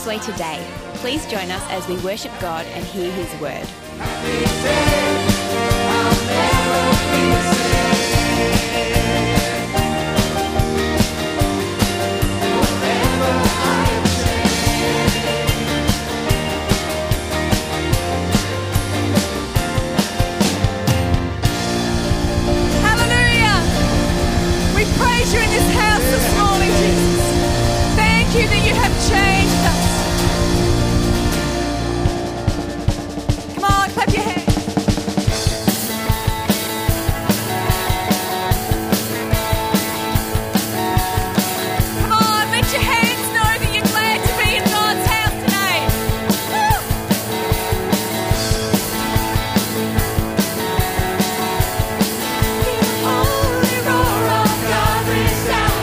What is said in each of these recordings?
Crossway today. Please join us as we worship God and hear His word. You in this house this morning, Jesus. Thank you that you have changed us. Come on, clap your hands. Come on, let your hands know that you're glad to be in God's house today. Holy roar of God reach down.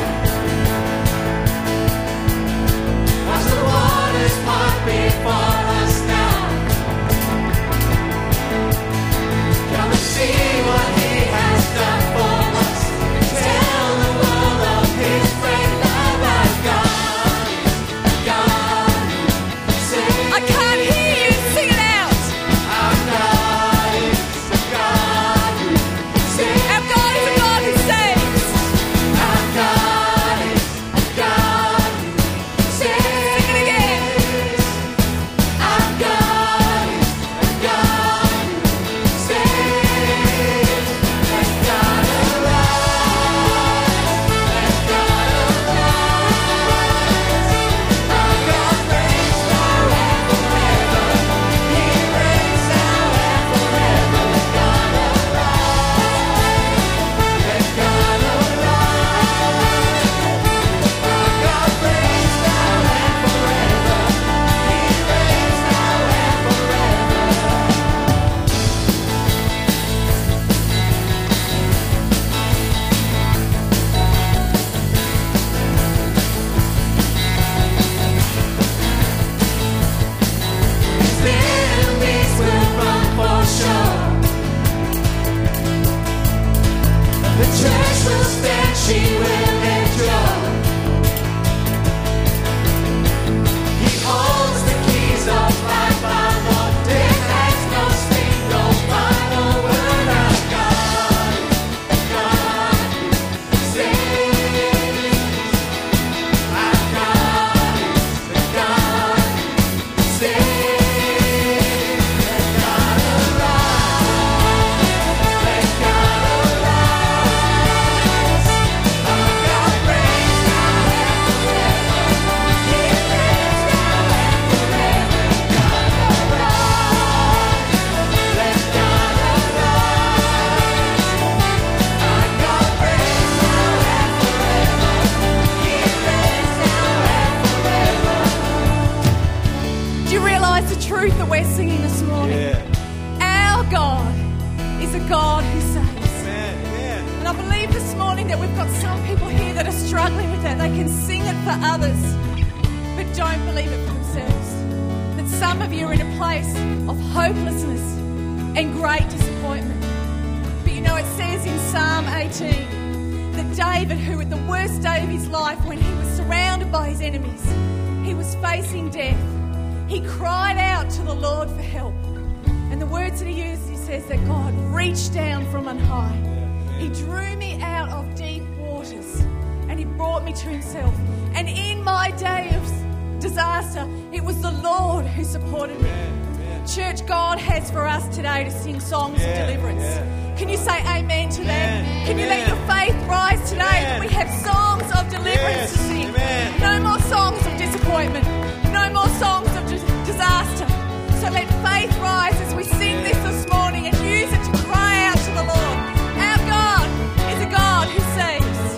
Watch the waters part before us now. Come and see what He has done for us. Tell the world of His great love. Our God saves. I can't hear you. Sing it out. Our God is a God who saves. Our God is a God who saves. Our God is a God who saves. Sing it again. Our God is a God who saves. Let God arise. Let God arise. Our God reigns now and forever. He reigns now and forever. Let God arise. Let God arise. Our God reigns now and forever. He reigns now and forever. His enemies will run for sure. The church will stand, she will endure. He holds the keys of life, our Lord. Death has no sting, no final word. Our God who saves. Our God is the God who saves. Let God arise. Let God arise. Our God reigns now and forever. He reigns now and forever. God arise. Let God arise. Our God reigns now and forever. He reigns now and forever. Do you realise the truth that we're singing this morning? Our God is a God who saves. And I believe this morning that we've got some people here that are struggling with that. They can sing it for others, but don't believe it for themselves. That some of you are in a place of hopelessness and great disappointment. But you know, it says in Psalm 18 that David, who at the worst day of his life, when he was surrounded by his enemies, he was facing death, he cried out to the Lord for help. And the words that he used, he says that God reached down from on high. He drew me out of deep waters and He brought me to Himself. And in my day of disaster, it was the Lord who supported me. Church, God has for us today to sing songs of deliverance. Can you say amen to that? Can you let your faith rise today that we have songs of deliverance to sing? No more songs of disappointment. No more songs of disaster. So let faith rise as we sing this morning and use it to cry out to the Lord. Our God is a God who saves.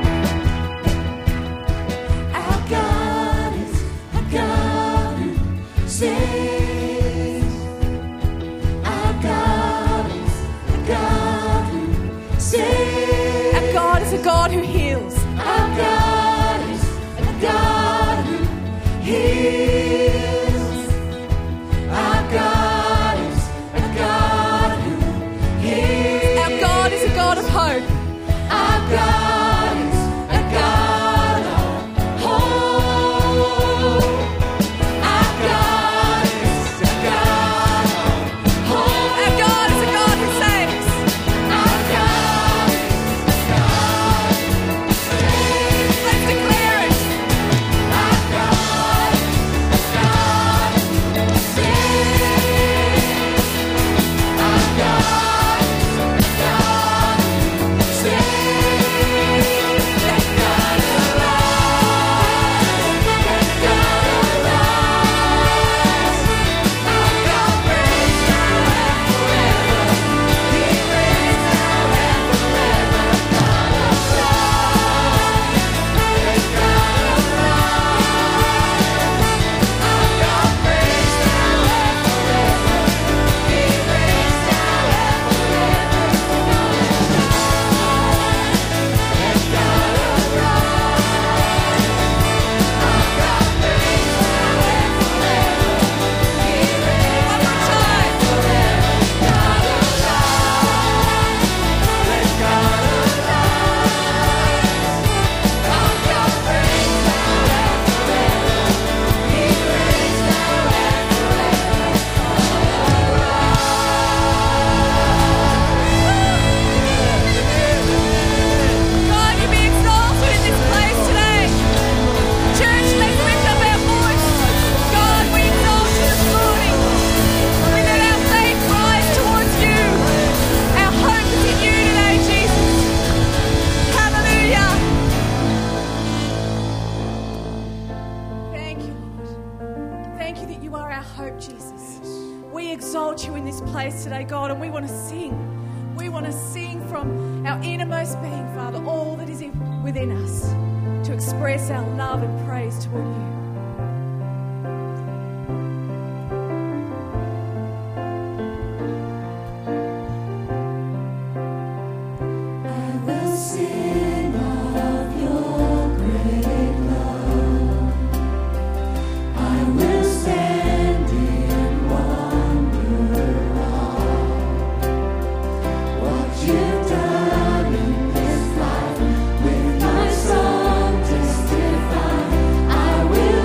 Our God is a God who saves. Our God is a God who saves. Our God is a God who heals. Our God is a God who heals. Our God is a God who heals. Our God is a God of hope. Our God is a God of hope. place today, God, and we want to sing. We want to sing from our innermost being, Father, all that is within us, to express our love and praise toward you. I will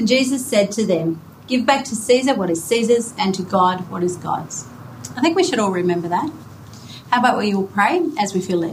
And Jesus said to them, "Give back to Caesar what is Caesar's and to God what is God's." I think we should all remember that. How about we all pray as we feel led?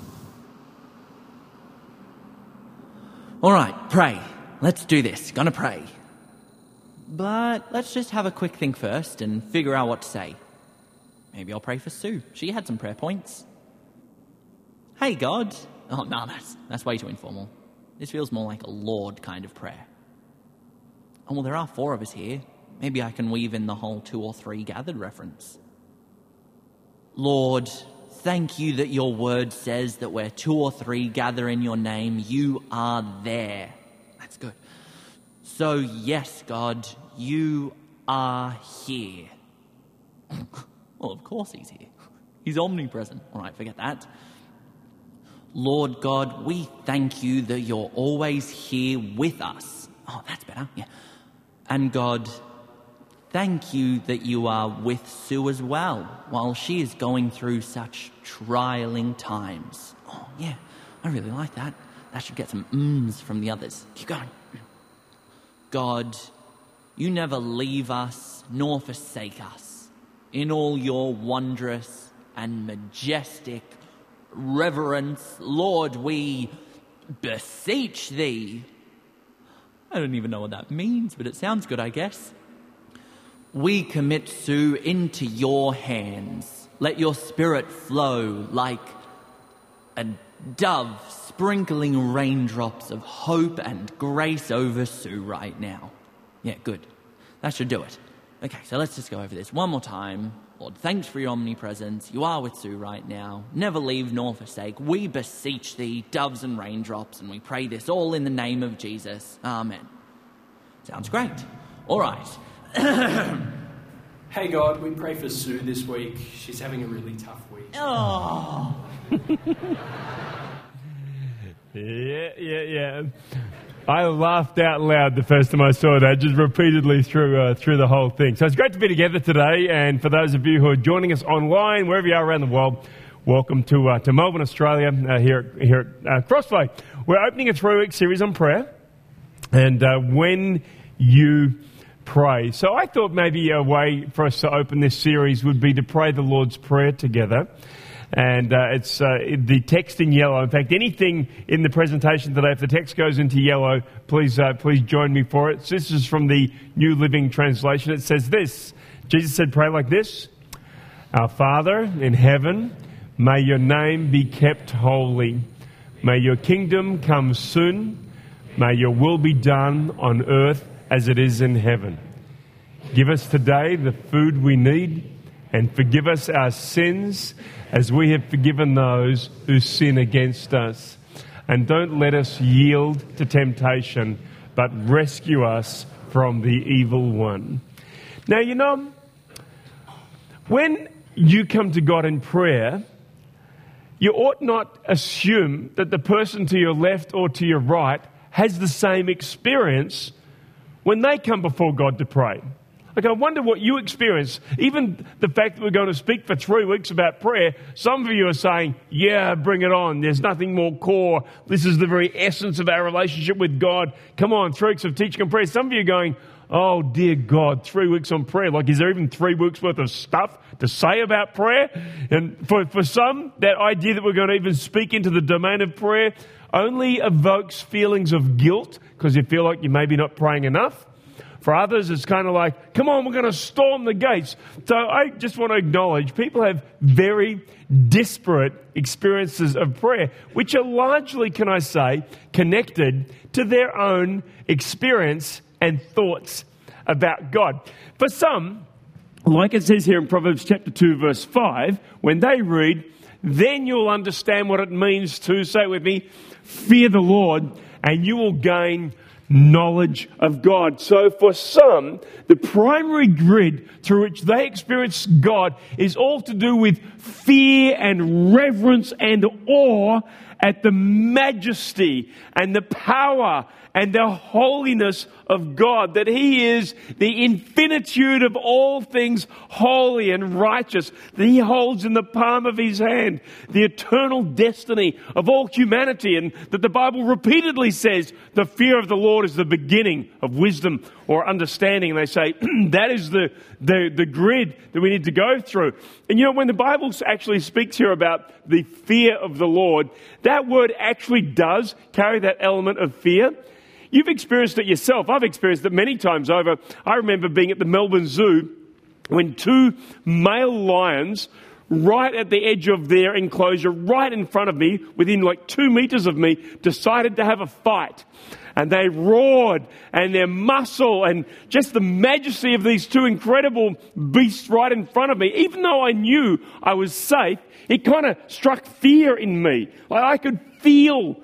All right, pray. Let's do this. Gonna pray. But let's just have a quick think first and figure out what to say. Maybe I'll pray for Sue. She had some prayer points. Hey, God. Oh, no, that's way too informal. This feels more like a Lord kind of prayer. Oh, well, there are 4 of us here. Maybe I can weave in the whole 2 or 3 gathered reference. Lord, thank you that your word says that where 2 or 3 gather in your name, you are there. That's good. So, yes, God, you are here. Well, of course he's here. He's omnipresent. All right, forget that. Lord God, we thank you that you're always here with us. Oh, that's better, yeah. And God, thank you that you are with Sue as well, while she is going through such trialing times. Oh, yeah, I really like that. That should get some ums from the others. Keep going. God, you never leave us nor forsake us. In all your wondrous and majestic reverence, Lord, we beseech thee. I don't even know what that means, but it sounds good, I guess. We commit Sue into your hands. Let your spirit flow like a dove sprinkling raindrops of hope and grace over Sue right now. Yeah, good. That should do it. Okay, so let's just go over this one more time. Lord, thanks for your omnipresence. You are with Sue right now. Never leave nor forsake. We beseech thee, doves and raindrops, and we pray this all in the name of Jesus. Amen. Sounds great. All right. Hey God, we pray for Sue this week. She's having a really tough week. Oh. Yeah. I laughed out loud the first time I saw that, just repeatedly through the whole thing. So it's great to be together today, and for those of you who are joining us online, wherever you are around the world, welcome to Melbourne, Australia, here at Crossway. We're opening a 3-week series on prayer, and when you pray. So I thought maybe a way for us to open this series would be to pray the Lord's Prayer together. And it's the text in yellow. In fact, anything in the presentation today, if the text goes into yellow, please join me for it. So this is from the New Living Translation. It says this. Jesus said, pray like this. Our Father in heaven, may your name be kept holy. May your kingdom come soon. May your will be done on earth as it is in heaven. Give us today the food we need, and forgive us our sins as we have forgiven those who sin against us. And don't let us yield to temptation, but rescue us from the evil one. Now, you know, when you come to God in prayer, you ought not assume that the person to your left or to your right has the same experience when they come before God to pray. Like, I wonder what you experience. Even the fact that we're going to speak for 3 weeks about prayer, some of you are saying, yeah, bring it on. There's nothing more core. This is the very essence of our relationship with God. Come on, 3 weeks of teaching on prayer. Some of you are going, oh, dear God, 3 weeks on prayer. Like, is there even 3 weeks worth of stuff to say about prayer? And for some, that idea that we're going to even speak into the domain of prayer only evokes feelings of guilt because you feel like you're maybe not praying enough. For others, it's kind of like, come on, we're going to storm the gates. So I just want to acknowledge people have very disparate experiences of prayer, which are largely, can I say, connected to their own experience and thoughts about God. For some, like it says here in Proverbs chapter 2, verse 5, when they read, then you'll understand what it means to, say it with me, fear the Lord, and you will gain knowledge of God. So for some, the primary grid through which they experience God is all to do with fear and reverence and awe at the majesty and the power and the holiness of God, that He is the infinitude of all things holy and righteous, that He holds in the palm of His hand the eternal destiny of all humanity, and that the Bible repeatedly says the fear of the Lord is the beginning of wisdom or understanding. And they say that is the grid that we need to go through. And you know, when the Bible actually speaks here about the fear of the Lord, that word actually does carry that element of fear. You've experienced it yourself. I've experienced it many times over. I remember being at the Melbourne Zoo when two male lions, right at the edge of their enclosure, right in front of me, within like 2 meters of me, decided to have a fight. And they roared, and their muscle and just the majesty of these two incredible beasts right in front of me, even though I knew I was safe, it kind of struck fear in me. Like I could feel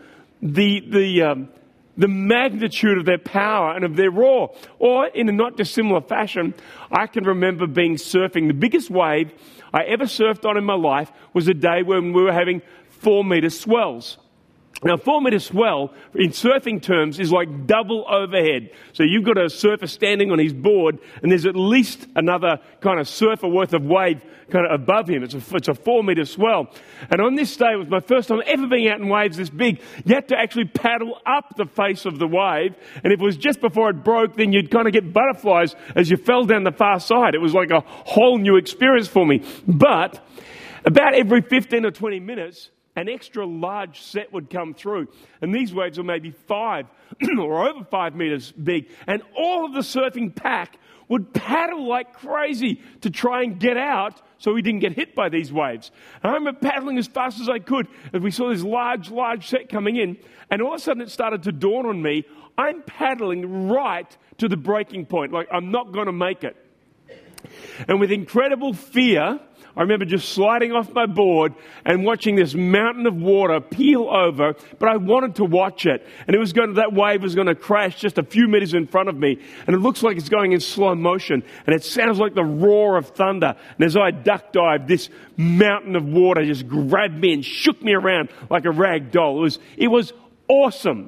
the magnitude of their power and of their roar. Or in a not dissimilar fashion, I can remember being surfing. The biggest wave I ever surfed on in my life was a day when we were having 4-meter swells. Now, 4-meter swell, in surfing terms, is like double overhead. So you've got a surfer standing on his board, and there's at least another kind of surfer worth of wave kind of above him. It's a 4-meter swell. And on this day, it was my first time ever being out in waves this big. You had to actually paddle up the face of the wave, and if it was just before it broke, then you'd kind of get butterflies as you fell down the far side. It was like a whole new experience for me. But about every 15 or 20 minutes, an extra large set would come through. And these waves were maybe 5 or over 5 meters big. And all of the surfing pack would paddle like crazy to try and get out so we didn't get hit by these waves. And I remember paddling as fast as I could as we saw this large set coming in. And all of a sudden it started to dawn on me, I'm paddling right to the breaking point. Like I'm not going to make it. And with incredible fear, I remember just sliding off my board and watching this mountain of water peel over, but I wanted to watch it. And that wave was going to crash just a few meters in front of me. And it looks like it's going in slow motion. And it sounds like the roar of thunder. And as I duck dived, this mountain of water just grabbed me and shook me around like a rag doll. It was awesome.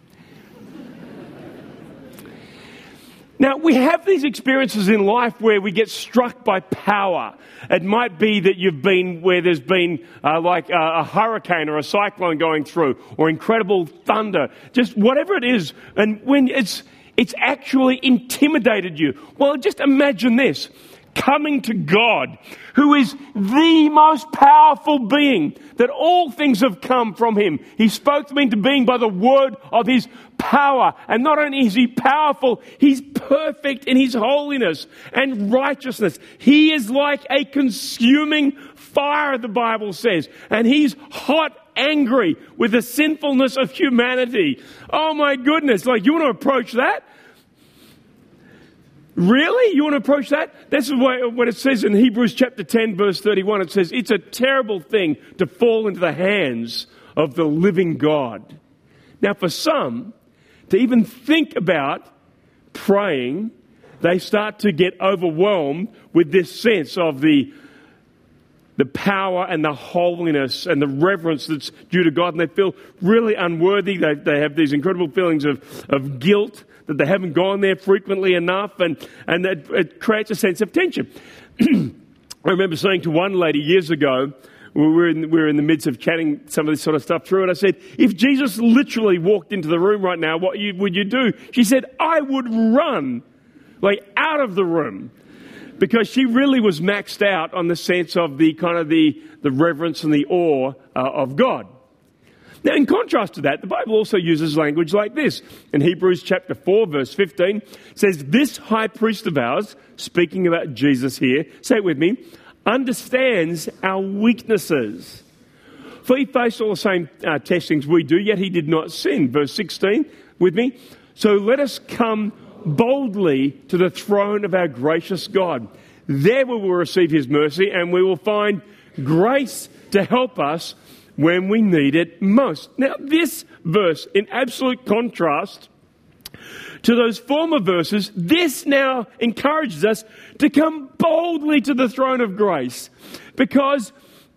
Now, we have these experiences in life where we get struck by power. It might be that you've been where there's been like a hurricane or a cyclone going through, or incredible thunder, just whatever it is. And when it's actually intimidated you. Well, just imagine this. Coming to God, who is the most powerful being, that all things have come from Him. He spoke them into being by the word of His power. And not only is He powerful, He's perfect in His holiness and righteousness. He is like a consuming fire, the Bible says. And He's hot, angry with the sinfulness of humanity. Oh my goodness, like you want to approach that? Really? You want to approach that? That's what it says in Hebrews chapter 10, verse 31. It says, it's a terrible thing to fall into the hands of the living God. Now, for some, to even think about praying, they start to get overwhelmed with this sense of the power and the holiness and the reverence that's due to God. And they feel really unworthy. They have these incredible feelings of guilt, that they haven't gone there frequently enough, and it creates a sense of tension. I remember saying to one lady years ago, we were in the midst of chatting some of this sort of stuff through, and I said, if Jesus literally walked into the room right now, what would you do? She said, I would run, like out of the room, because she really was maxed out on the sense of the kind of the reverence and the awe of God. Now, in contrast to that, the Bible also uses language like this. In Hebrews chapter 4, verse 15, it says, this high priest of ours, speaking about Jesus here, say it with me, understands our weaknesses. For He faced all the same testings we do, yet He did not sin. Verse 16, with me. So let us come boldly to the throne of our gracious God. There we will receive His mercy, and we will find grace to help us when we need it most. Now, this verse, in absolute contrast to those former verses, this now encourages us to come boldly to the throne of grace, because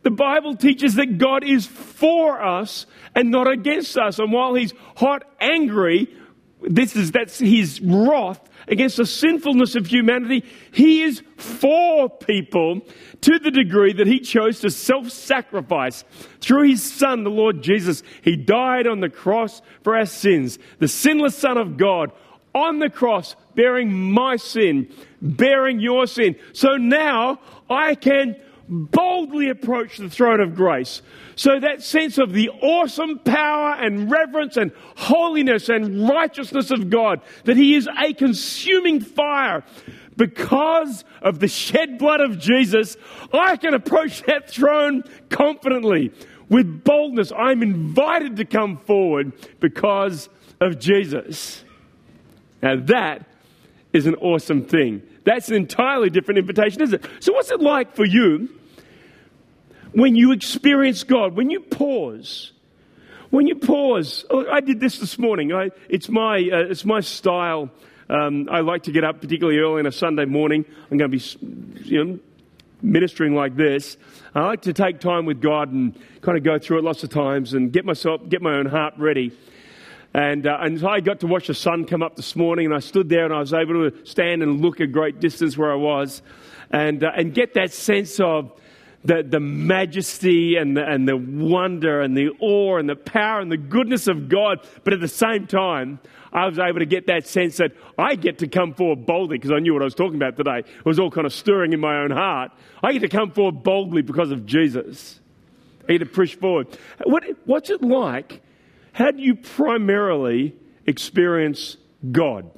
The Bible teaches that God is for us and not against us. And while he's hot, angry, that's his wrath against the sinfulness of humanity, he is for people to the degree that he chose to self-sacrifice through his Son, the Lord Jesus. He died on the cross for our sins. The sinless Son of God on the cross, bearing my sin, bearing your sin. So now I can boldly approach the throne of grace. So that sense of the awesome power and reverence and holiness and righteousness of God, that he is a consuming fire, because of the shed blood of Jesus, I can approach that throne confidently, with boldness. I'm invited to come forward because of Jesus. Now that is an awesome thing. That's an entirely different invitation, isn't it? So what's it like for you when you experience God, when you pause? When you pause, I did this morning. It's my style. I like to get up particularly early on a Sunday morning. I'm going to be, ministering like this. I like to take time with God and kind of go through it lots of times and get my own heart ready. And so I got to watch the sun come up this morning, and I stood there and I was able to stand and look a great distance where I was, and get that sense of the majesty and the wonder and the awe and the power and the goodness of God. But at the same time, I was able to get that sense that I get to come forward boldly, because I knew what I was talking about today. It was all kind of stirring in my own heart. I get to come forward boldly because of Jesus. I get to push forward. What's it like? How do you primarily experience God?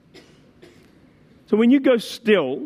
So when you go still,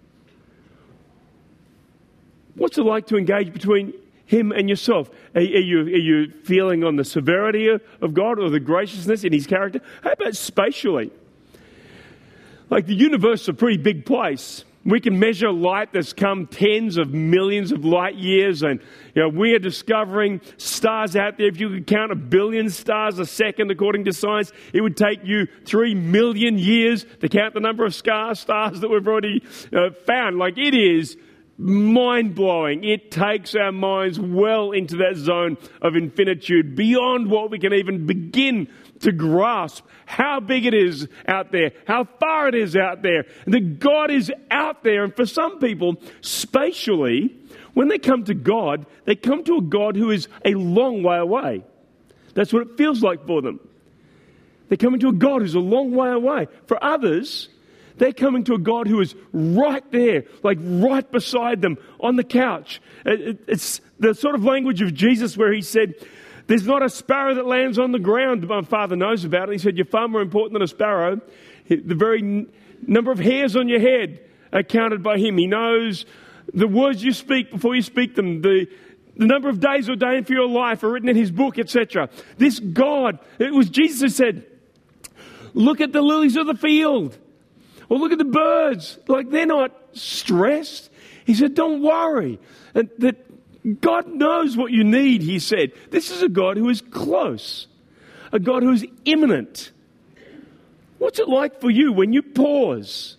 what's it like to engage between him and yourself? Are you feeling on the severity of God or the graciousness in his character? How about spatially? Like, the universe is a pretty big place. We can measure light that's come tens of millions of light years, and we are discovering stars out there. If you could count 1 billion stars a second, according to science, it would take you 3 million years to count the number of stars that we've already found. Like, it is mind-blowing. It takes our minds well into that zone of infinitude, beyond what we can even begin to grasp. How big it is out there, how far it is out there, and that God is out there. And for some people, spatially, when they come to God, they come to a God who is a long way away. That's what it feels like for them. They're coming to a God who's a long way away. For others, they're coming to a God who is right there, like right beside them on the couch. It's the sort of language of Jesus where he said, there's not a sparrow that lands on the ground. My Father knows about it. He said, you're far more important than a sparrow. The very number of hairs on your head are counted by him. He knows the words you speak before you speak them. The number of days ordained for your life are written in his book, etc. This God, it was Jesus who said, look at the lilies of the field. Or look at the birds. Like, they're not stressed. He said, don't worry. And that God knows what you need, he said. This is a God who is close. A God who is imminent. What's it like for you when you pause?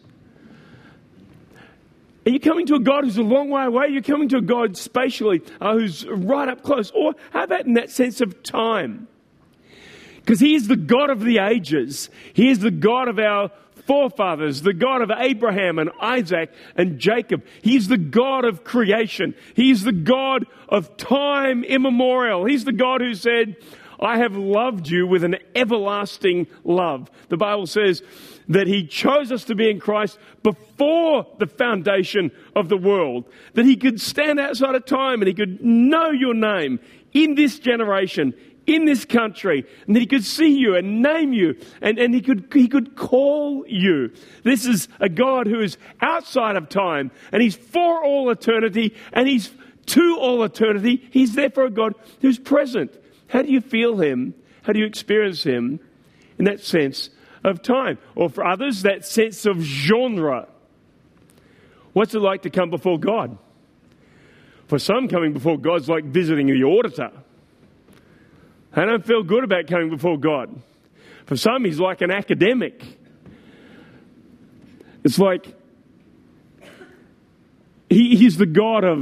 Are you coming to a God who's a long way away? Are you coming to a God spatially who's right up close? Or how about in that sense of time? Because he is the God of the ages. He is the God of our forefathers, the God of Abraham and Isaac and Jacob. He's the God of creation. He's the God of time immemorial. He's the God who said, I have loved you with an everlasting love. The Bible says that he chose us to be in Christ before the foundation of the world, that he could stand outside of time and he could know your name in this generation, in this country, and that he could see you and name you, and he could call you. This is a God who is outside of time, and he's for all eternity, and he's to all eternity. He's therefore a God who's present. How do you feel him? How do you experience him in that sense of time? Or for others, that sense of genre. What's it like to come before God? For some, coming before God's like visiting the auditor. I don't feel good about coming before God. For some, he's like an academic. It's like he's the God of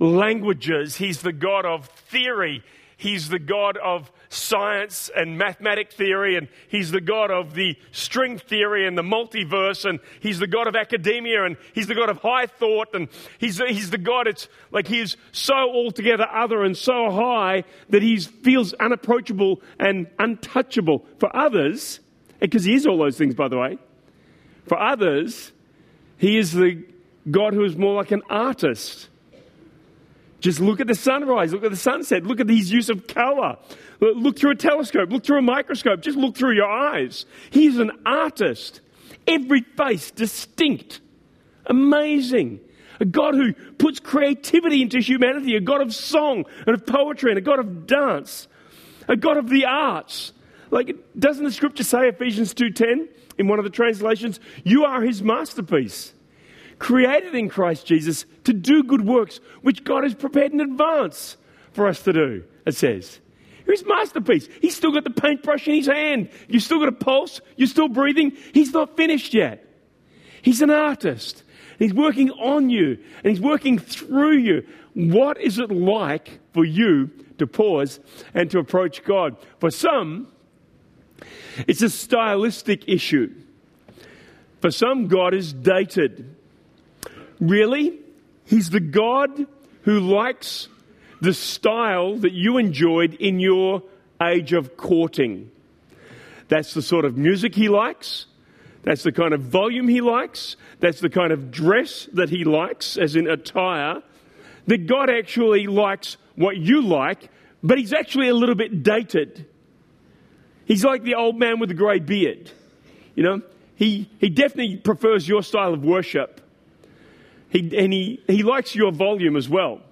languages. He's the God of theory. He's the God of science and mathematic theory, and he's the God of the string theory and the multiverse, and he's the God of academia, and he's the God of high thought, and he's the God, it's like he's so altogether other and so high that he feels unapproachable and untouchable. For others, because he is all those things, by the way, for others, he is the God who is more like an artist. Just look at the sunrise, look at the sunset, look at his use of colour. Look through a telescope, look through a microscope, just look through your eyes. He's an artist. Every face distinct. Amazing. A God who puts creativity into humanity, a God of song and of poetry and a God of dance. A God of the arts. Like, doesn't the scripture say, Ephesians 2:10, in one of the translations, you are his masterpiece, created in Christ Jesus to do good works, which God has prepared in advance for us to do, it says. His masterpiece. He's still got the paintbrush in his hand. You've still got a pulse. You're still breathing. He's not finished yet. He's an artist. He's working on you and he's working through you. What is it like for you to pause and to approach God? For some, it's a stylistic issue. For some, God is dated. Really? He's the God who likes the style that you enjoyed in your age of courting. That's the sort of music he likes. That's the kind of volume he likes. That's the kind of dress that he likes, as in attire. That God actually likes what you like, but he's actually a little bit dated. He's like the old man with the grey beard. You know, he definitely prefers your style of worship. He likes your volume as well.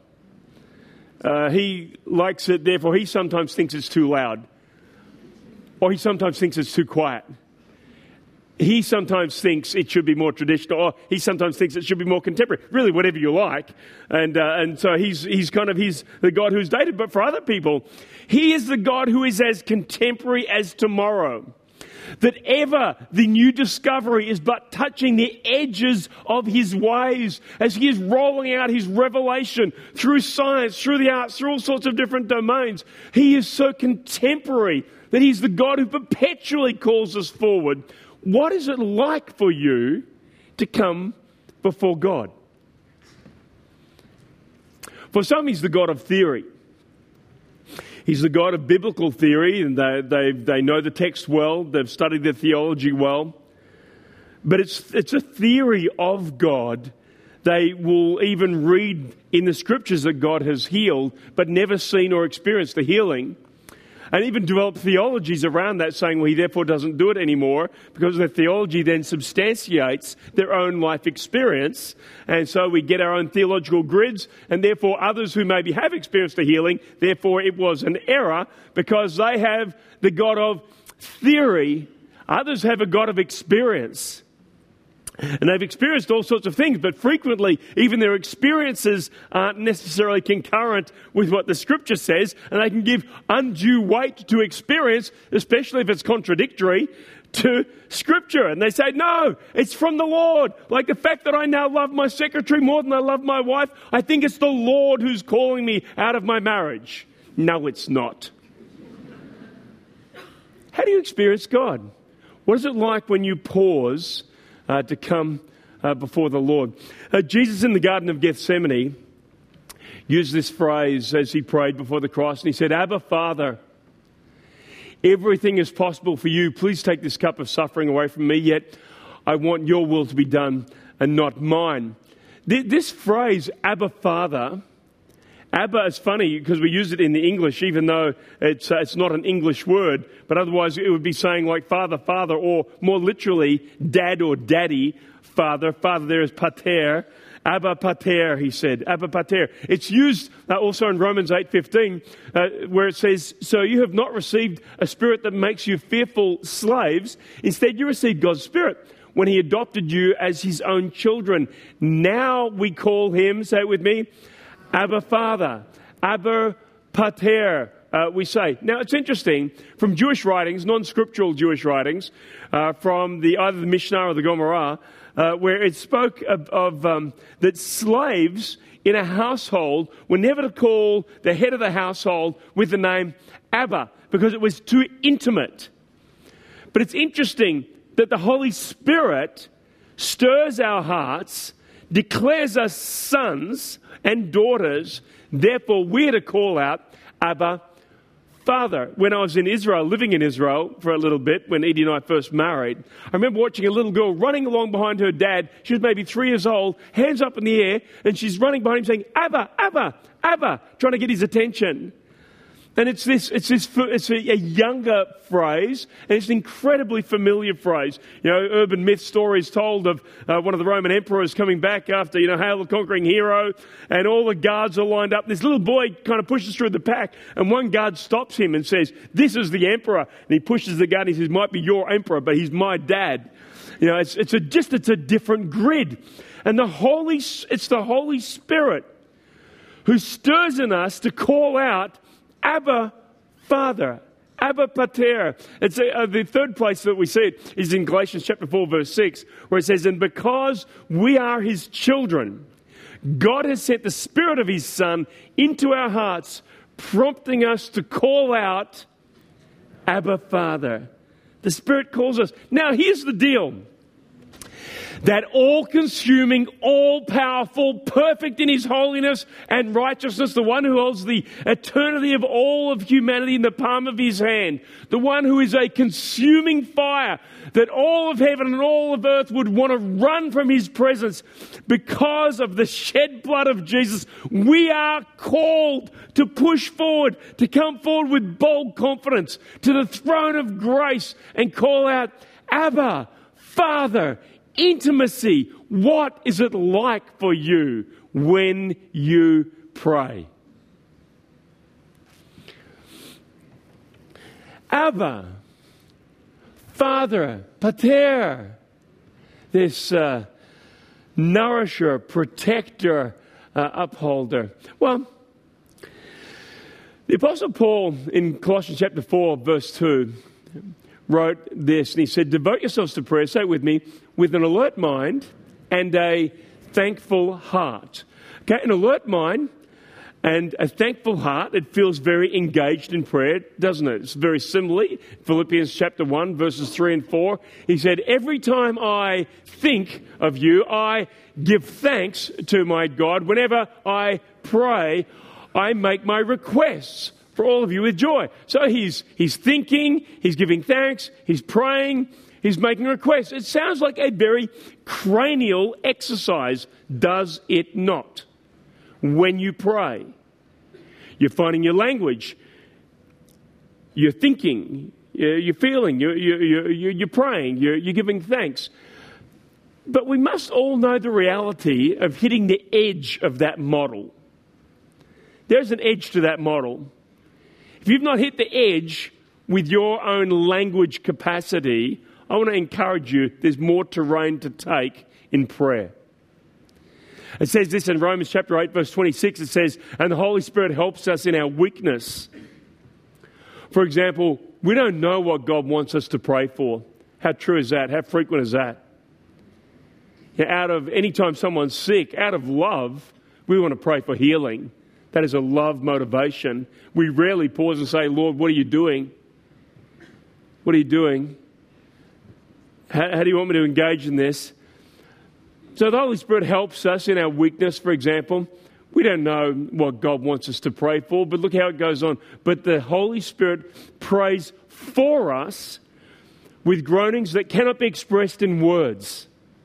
He likes it, therefore he sometimes thinks it's too loud. Or he sometimes thinks it's too quiet. He sometimes thinks it should be more traditional, or he sometimes thinks it should be more contemporary. Really, whatever you like. And so he's the God who's dated. But for other people, he is the God who is as contemporary as tomorrow. That ever the new discovery is but touching the edges of his ways as he is rolling out his revelation through science, through the arts, through all sorts of different domains. He is so contemporary that he's the God who perpetually calls us forward. What is it like for you to come before God? For some, he's the God of theory. He's the God of biblical theory, and they know the text well. They've studied their theology well. But it's a theory of God. They will even read in the scriptures that God has healed, but never seen or experienced the healing. And even develop theologies around that, saying, well, he therefore doesn't do it anymore, because their theology then substantiates their own life experience. And so we get our own theological grids, and therefore others who maybe have experienced a healing, therefore it was an error, because they have the God of theory. Others have a God of experience. And they've experienced all sorts of things, but frequently even their experiences aren't necessarily concurrent with what the scripture says, and they can give undue weight to experience, especially if it's contradictory to scripture. And they say, no, it's from the Lord. Like the fact that I now love my secretary more than I love my wife, I think it's the Lord who's calling me out of my marriage. No, it's not. How do you experience God? What is it like when you pause to come before the Lord? Jesus in the Garden of Gethsemane used this phrase as he prayed before the cross, and he said, Abba, Father, everything is possible for you. Please take this cup of suffering away from me, yet I want your will to be done and not mine. This phrase, Abba, Father, Abba is funny because we use it in the English, even though it's not an English word, but otherwise it would be saying like Father, Father, or more literally, Dad or Daddy, Father. Father there is Pater. Abba Pater, he said. Abba Pater. It's used also in Romans 8:15, where it says, so you have not received a spirit that makes you fearful slaves. Instead, you received God's Spirit when he adopted you as his own children. Now we call him, say it with me, Abba Father, Abba Pater, we say. Now it's interesting, from Jewish writings, non-scriptural Jewish writings, from either the Mishnah or the Gemara, where it spoke of that slaves in a household were never to call the head of the household with the name Abba, because it was too intimate. But it's interesting that the Holy Spirit stirs our hearts, declares us sons and daughters, therefore we're to call out Abba, Father. When I was in Israel, living in Israel for a little bit, when Edie and I first married, I remember watching a little girl running along behind her dad. She was maybe 3 years old, hands up in the air, and she's running behind him saying, Abba, Abba, Abba, trying to get his attention. And it's a younger phrase, and it's an incredibly familiar phrase. You know, urban myth stories told of one of the Roman emperors coming back after, hail the conquering hero, and all the guards are lined up. This little boy kind of pushes through the pack, and one guard stops him and says, "This is the emperor." And he pushes the guard and he says, "Might be your emperor, but he's my dad." It's a different grid. And it's the Holy Spirit who stirs in us to call out Abba, Father, Abba Pater. It's the third place that we see it is in Galatians chapter 4, verse 6, where it says, "And because we are his children, God has sent the Spirit of his Son into our hearts, prompting us to call out Abba, Father." The Spirit calls us. Now, here's the deal. That all-consuming, all-powerful, perfect in his holiness and righteousness, the one who holds the eternity of all of humanity in the palm of his hand, the one who is a consuming fire, that all of heaven and all of earth would want to run from his presence because of the shed blood of Jesus. We are called to push forward, to come forward with bold confidence to the throne of grace and call out, Abba, Father. Intimacy. What is it like for you when you pray? Abba, Father, Pater, this nourisher, protector, upholder. Well, the Apostle Paul in Colossians chapter 4, verse 2, wrote this, and he said, "Devote yourselves to prayer," say it with me, "with an alert mind and a thankful heart." Okay, an alert mind and a thankful heart, it feels very engaged in prayer, doesn't it? It's very similarly, Philippians chapter 1, verses 3 and 4, he said, "Every time I think of you, I give thanks to my God. Whenever I pray, I make my requests for all of you with joy." So he's thinking, he's giving thanks, he's praying, he's making requests. It sounds like a very cranial exercise, does it not? When you pray, you're finding your language, you're thinking, you're feeling, you're praying, you're giving thanks. But we must all know the reality of hitting the edge of that model. There's an edge to that model. If you've not hit the edge with your own language capacity, I want to encourage you, there's more terrain to take in prayer. It says this in Romans chapter 8, verse 26. It says, "And the Holy Spirit helps us in our weakness." For example, we don't know what God wants us to pray for. How true is that? How frequent is that? Out of any time someone's sick, out of love, we want to pray for healing. That is a love motivation. We rarely pause and say, "Lord, what are you doing? What are you doing? How do you want me to engage in this?" So the Holy Spirit helps us in our weakness, for example. We don't know what God wants us to pray for, but look how it goes on. But the Holy Spirit prays for us with groanings that cannot be expressed in words.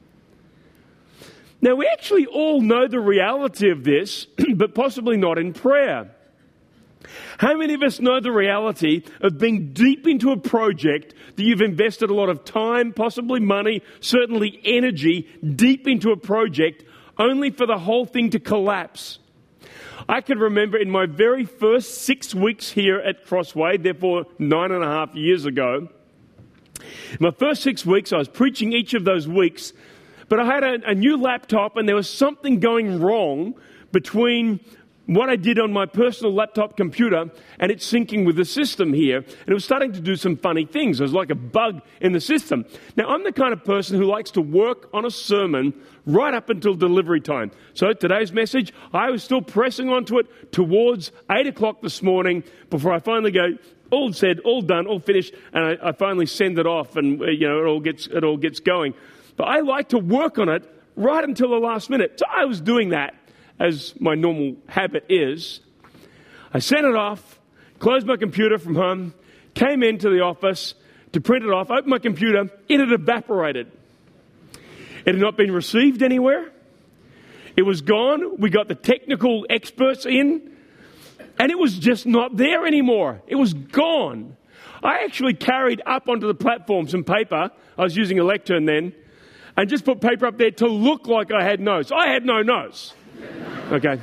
Now, we actually all know the reality of this, but possibly not in prayer. How many of us know the reality of being deep into a project that you've invested a lot of time, possibly money, certainly energy, deep into a project, only for the whole thing to collapse? I can remember in my very first 6 weeks here at Crossway, therefore 9.5 years ago, in my first 6 weeks, I was preaching each of those weeks, but I had a new laptop and there was something going wrong between what I did on my personal laptop computer, and it's syncing with the system here, and it was starting to do some funny things. There was like a bug in the system. Now, I'm the kind of person who likes to work on a sermon right up until delivery time. So today's message, I was still pressing onto it towards 8 o'clock this morning before I finally go, all said, all done, all finished, and I finally send it off, and it all gets going. But I like to work on it right until the last minute. So I was doing that, as my normal habit is. I sent it off, closed my computer from home, came into the office to print it off, opened my computer, it had evaporated. It had not been received anywhere. It was gone. We got the technical experts in, and it was just not there anymore. It was gone. I actually carried up onto the platform some paper. I was using a lectern then, and just put paper up there to look like I had notes. I had no notes. Okay.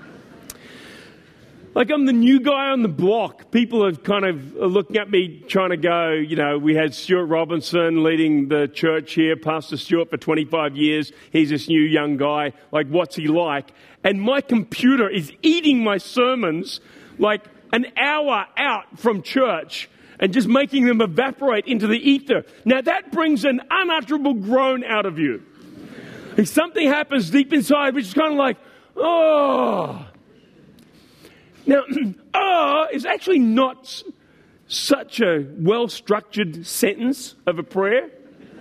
Like I'm the new guy on the block. People are kind of looking at me trying to go, we had Stuart Robinson leading the church here, Pastor Stuart for 25 years. He's this new young guy. Like, what's he like? And my computer is eating my sermons like an hour out from church and just making them evaporate into the ether. Now that brings an unutterable groan out of you. If something happens deep inside, which is kind of like, oh. Now, is actually not such a well-structured sentence of a prayer.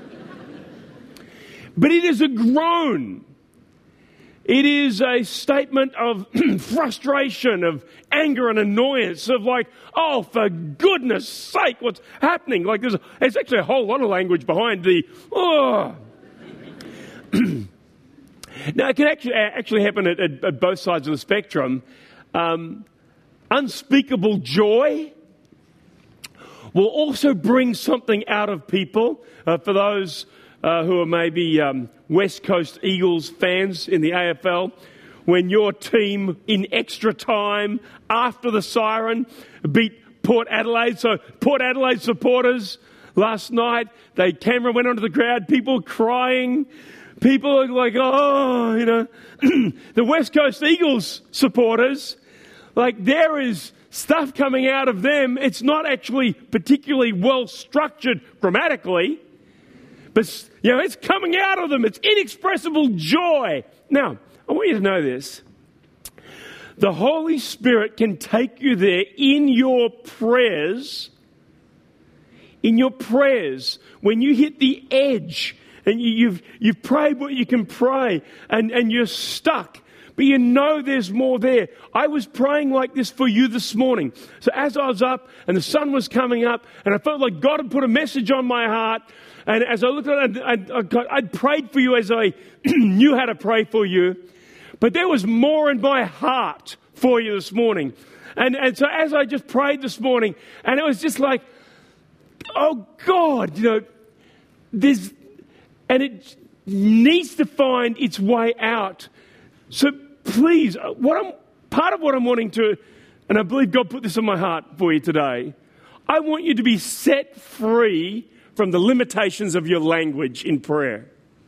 But it is a groan. It is a statement of frustration, of anger and annoyance, of like, oh, for goodness sake, what's happening? Like there's actually a whole lot of language behind the, oh. Now, it can actually happen at both sides of the spectrum. Unspeakable joy will also bring something out of people. For those who are maybe West Coast Eagles fans in the AFL, when your team in extra time after the siren beat Port Adelaide. So Port Adelaide supporters last night, camera went onto the crowd, people crying. People are like, the West Coast Eagles supporters, like there is stuff coming out of them. It's not actually particularly well structured grammatically, but it's coming out of them. It's inexpressible joy. Now, I want you to know this. The Holy Spirit can take you there in your prayers. In your prayers, when you hit the edge, and you've prayed what you can pray, and you're stuck, but you know there's more there. I was praying like this for you this morning. So as I was up and the sun was coming up, and I felt like God had put a message on my heart, and as I looked at it, I'd prayed for you as I knew how to pray for you, but there was more in my heart for you this morning. And so as I just prayed this morning, and it was just like, oh God, there's... And it needs to find its way out. So please, part of what I'm wanting to, and I believe God put this in my heart for you today, I want you to be set free from the limitations of your language in prayer.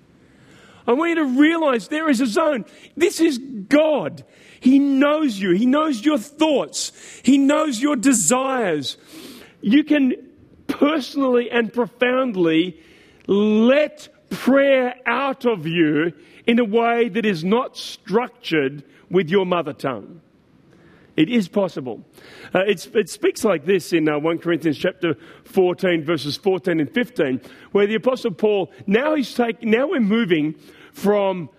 I want you to realize there is a zone. This is God. He knows you. He knows your thoughts. He knows your desires. You can personally and profoundly let prayer out of you in a way that is not structured with your mother tongue. It is possible. It speaks like this in 1 Corinthians chapter 14, verses 14 and 15, where the Apostle Paul, now we're moving from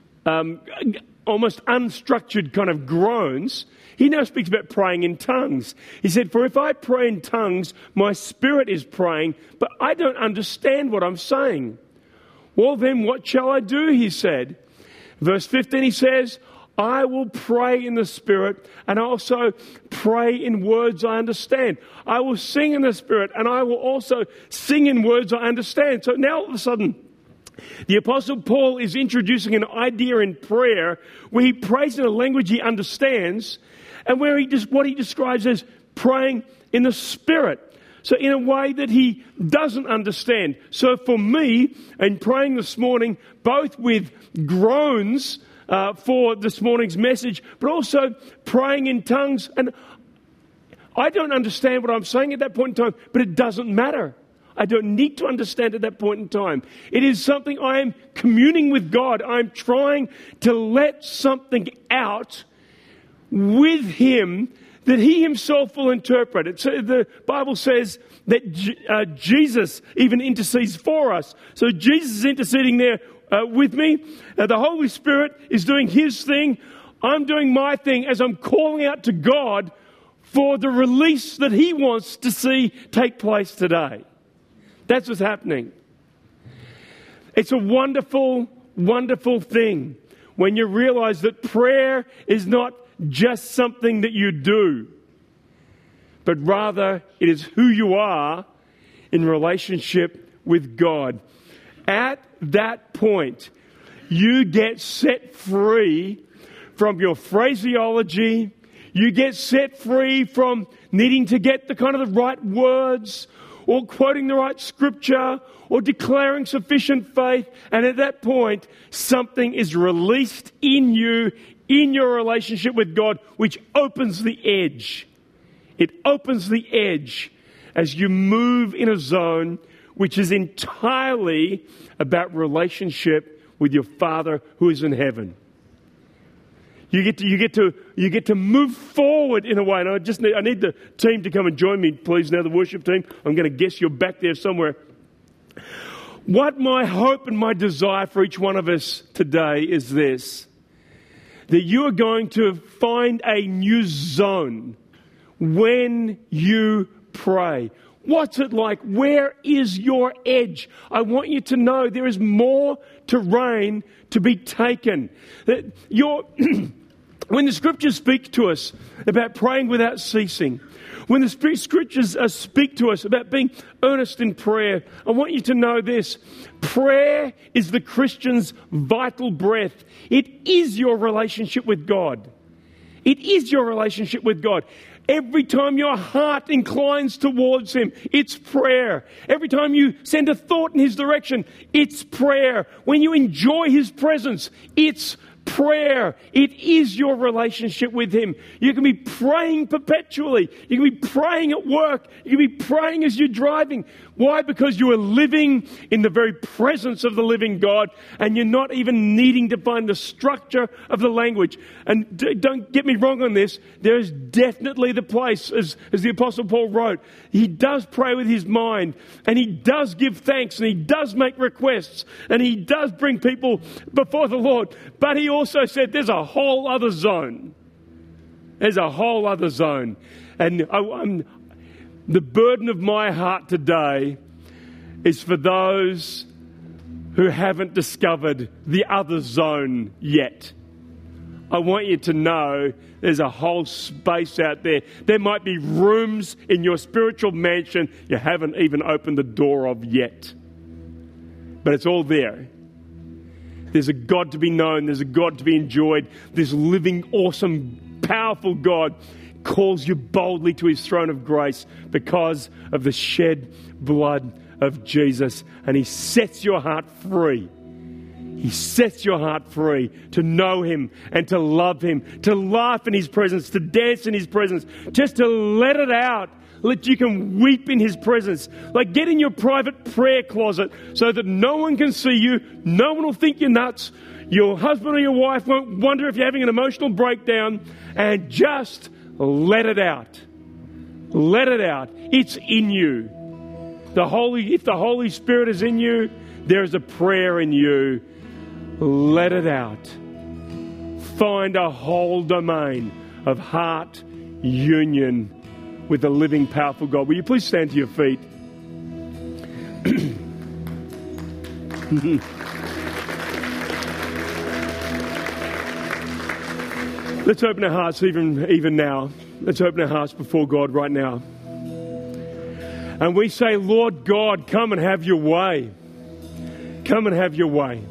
almost unstructured kind of groans. He now speaks about praying in tongues. He said, for if I pray in tongues, my spirit is praying, but I don't understand what I'm saying. Well, then what shall I do? He said. Verse 15, he says, I will pray in the Spirit and also pray in words I understand. I will sing in the Spirit and I will also sing in words I understand. So now all of a sudden, the Apostle Paul is introducing an idea in prayer where he prays in a language he understands and where what he describes as praying in the Spirit. So in a way that he doesn't understand. So for me, in praying this morning, both with groans for this morning's message, but also praying in tongues. And I don't understand what I'm saying at that point in time, but it doesn't matter. I don't need to understand at that point in time. It is something I am communing with God. I'm trying to let something out with Him that He Himself will interpret. The Bible says that Jesus even intercedes for us. So Jesus is interceding there with me. The Holy Spirit is doing His thing. I'm doing my thing as I'm calling out to God for the release that He wants to see take place today. That's what's happening. It's a wonderful, wonderful thing when you realize that prayer is not just something that you do, but rather it is who you are in relationship with God. At that point, you get set free from your phraseology. You get set free from needing to get the kind of the right words, or quoting the right scripture, or declaring sufficient faith. And at that point, something is released in you, in your relationship with God, which opens the edge. It opens the edge as you move in a zone which is entirely about relationship with your Father who is in heaven. You get to move forward in a way. And I need the team to come and join me, please. Now, the worship team. I'm going to guess you're back there somewhere. What my hope and my desire for each one of us today is this: that you are going to find a new zone when you pray. What's it like? Where is your edge? I want you to know there is more terrain to be taken. That when the scriptures speak to us about praying without ceasing, when the scriptures speak to us about being earnest in prayer, I want you to know this: prayer is the Christian's vital breath. It is your relationship with God. It is your relationship with God. Every time your heart inclines towards Him, it's prayer. Every time you send a thought in His direction, it's prayer. When you enjoy His presence, it's prayer. It is your relationship with Him. You can be praying perpetually. You can be praying at work. You can be praying as you're driving. Why? Because you are living in the very presence of the living God, and you're not even needing to find the structure of the language. And don't get me wrong on this. There is definitely the place, as the Apostle Paul wrote, he does pray with his mind, and he does give thanks, and he does make requests, and he does bring people before the Lord. But he also said there's a whole other zone. There's a whole other zone. And the burden of my heart today is for those who haven't discovered the other zone yet. I want you to know there's a whole space out there. There might be rooms in your spiritual mansion you haven't even opened the door of yet. But it's all there. There's a God to be known. There's a God to be enjoyed. This living, awesome, powerful God calls you boldly to His throne of grace because of the shed blood of Jesus. And He sets your heart free. He sets your heart free to know Him and to love Him, to laugh in His presence, to dance in His presence, just to let it out. That you can weep in His presence. Like, get in your private prayer closet so that no one can see you. No one will think you're nuts. Your husband or your wife won't wonder if you're having an emotional breakdown. And just let it out. Let it out. It's in you. If the Holy Spirit is in you, there is a prayer in you. Let it out. Find a whole domain of heart union with the living, powerful God. Will you please stand to your feet? Let's open our hearts even now. Let's open our hearts before God right now. And we say, Lord God, come and have your way. Come and have your way.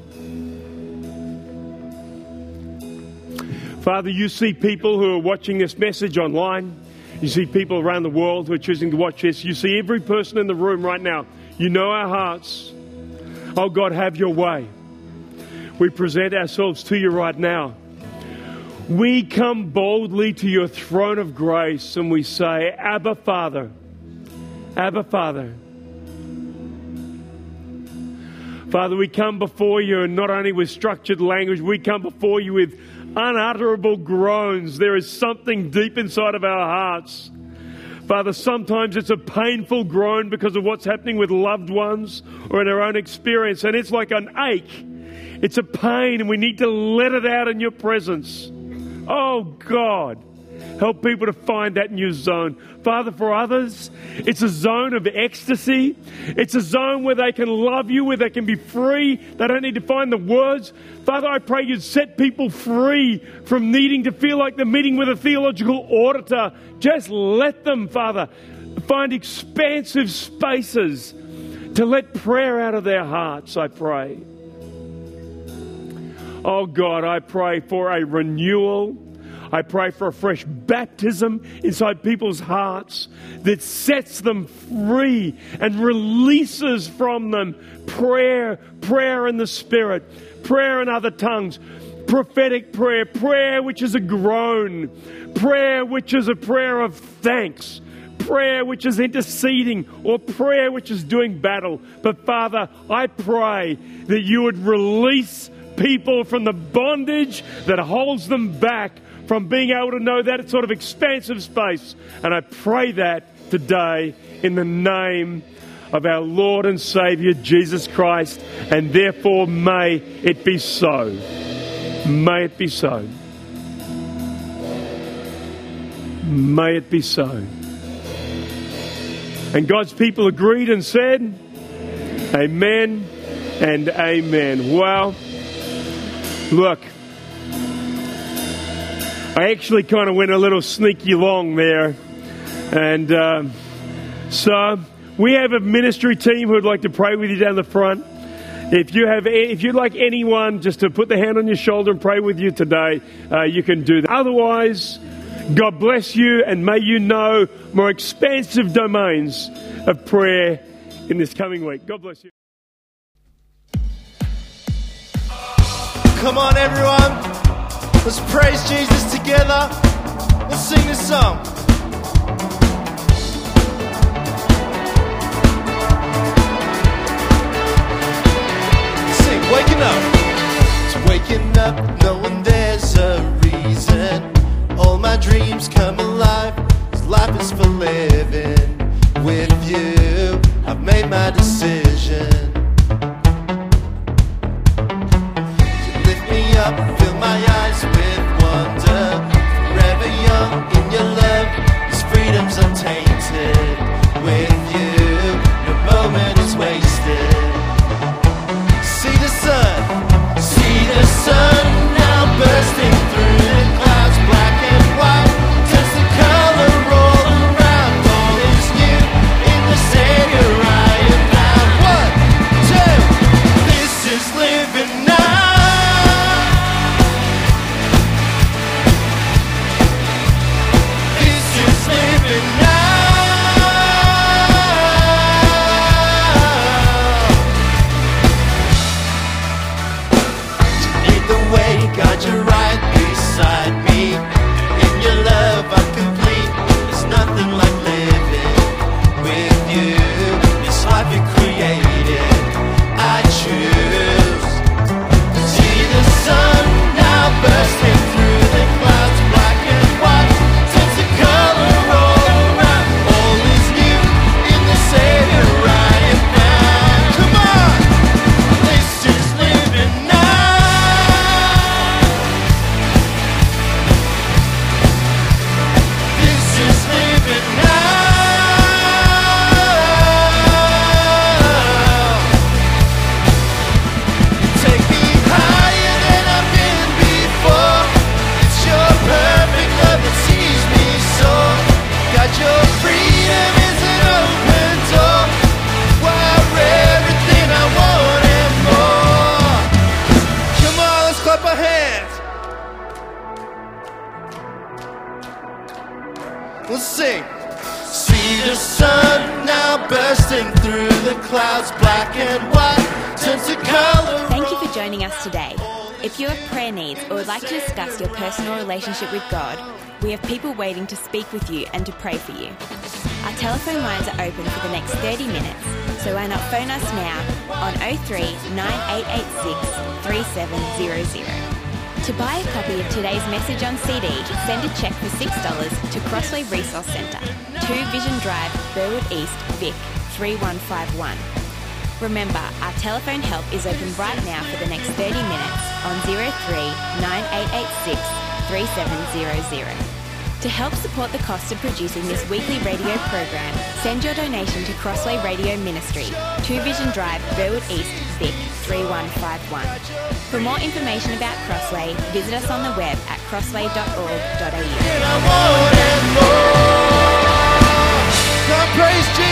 Father, you see people who are watching this message online. You see people around the world who are choosing to watch this. You see every person in the room right now. You know our hearts. Oh God, have your way. we present ourselves to you right now. We come boldly to your throne of grace and we say, Abba, Father. Abba, Father. Father, we come before you, and not only with structured language, we come before you with unutterable groans. There is something deep inside of our hearts. Father, sometimes it's a painful groan because of what's happening with loved ones or in our own experience, and it's like an ache. It's a pain, and we need to let it out in your presence. Oh, God, help people to find that new zone. Father, for others, it's a zone of ecstasy. It's a zone where they can love you, where they can be free. They don't need to find the words. Father, I pray you'd set people free from needing to feel like they're meeting with a theological auditor. Just let them, Father, find expansive spaces to let prayer out of their hearts, I pray. Oh God, I pray for a renewal. I pray for a fresh baptism inside people's hearts that sets them free and releases from them prayer in the Spirit, prayer in other tongues, prophetic prayer, prayer which is a groan, prayer which is a prayer of thanks, prayer which is interceding, or prayer which is doing battle. But Father, I pray that you would release people from the bondage that holds them back from being able to know that sort of expansive space. And I pray that today in the name of our Lord and Saviour Jesus Christ, and therefore may it be so. May it be so. May it be so. And God's people agreed and said, Amen and amen. Well, look, I actually kind of went a little sneaky long there. And so we have a ministry team who would like to pray with you down the front. If you'd like anyone just to put their hand on your shoulder and pray with you today, you can do that. Otherwise, God bless you, and may you know more expansive domains of prayer in this coming week. God bless you. Come on, everyone. Let's praise Jesus together. Let's sing this song. Sing, waking up. It's waking up, knowing there's a reason. All my dreams come alive, 'cause life is for living. With you, I've made my decision. Me up, fill my eyes with wonder. Forever young in your love, this freedom's untainted. With you, no moment is wasted. See the sun now bursting through the clouds, black and white, turns the color all around. All is new in the Savior I am now. 1, 2, this is living now. God, you're right beside me. In your love I'm complete. There's nothing like living with you. This life you created, I choose. See the sun now bursting through the clouds, black and white, turns the color all around. All is new in the Savior I am now. Come on, this is living now. Your freedom is an open door. Wow, everything I want and more. Come on, let's clap our hands. Let's sing. See the sun now bursting through the clouds, black and white, turns to color. Thank you for joining us today. If you have prayer needs or would like to discuss your personal relationship with God, we have people waiting to speak with you and to pray for you. Our telephone lines are open for the next 30 minutes, so why not phone us now on 03 9886 3700. To buy a copy of today's message on CD, send a cheque for $6 to Crossley Resource Centre, 2 Vision Drive, Burwood East, Vic 3151. Remember, our telephone help is open right now for the next 30 minutes on 03 9886 3700. To help support the cost of producing this weekly radio program, send your donation to Crossley Radio Ministry, 2 Vision Drive, Burwood East, Vic 3151. For more information about Crossley, visit us on the web at crossley.org.au. Come praise Jesus.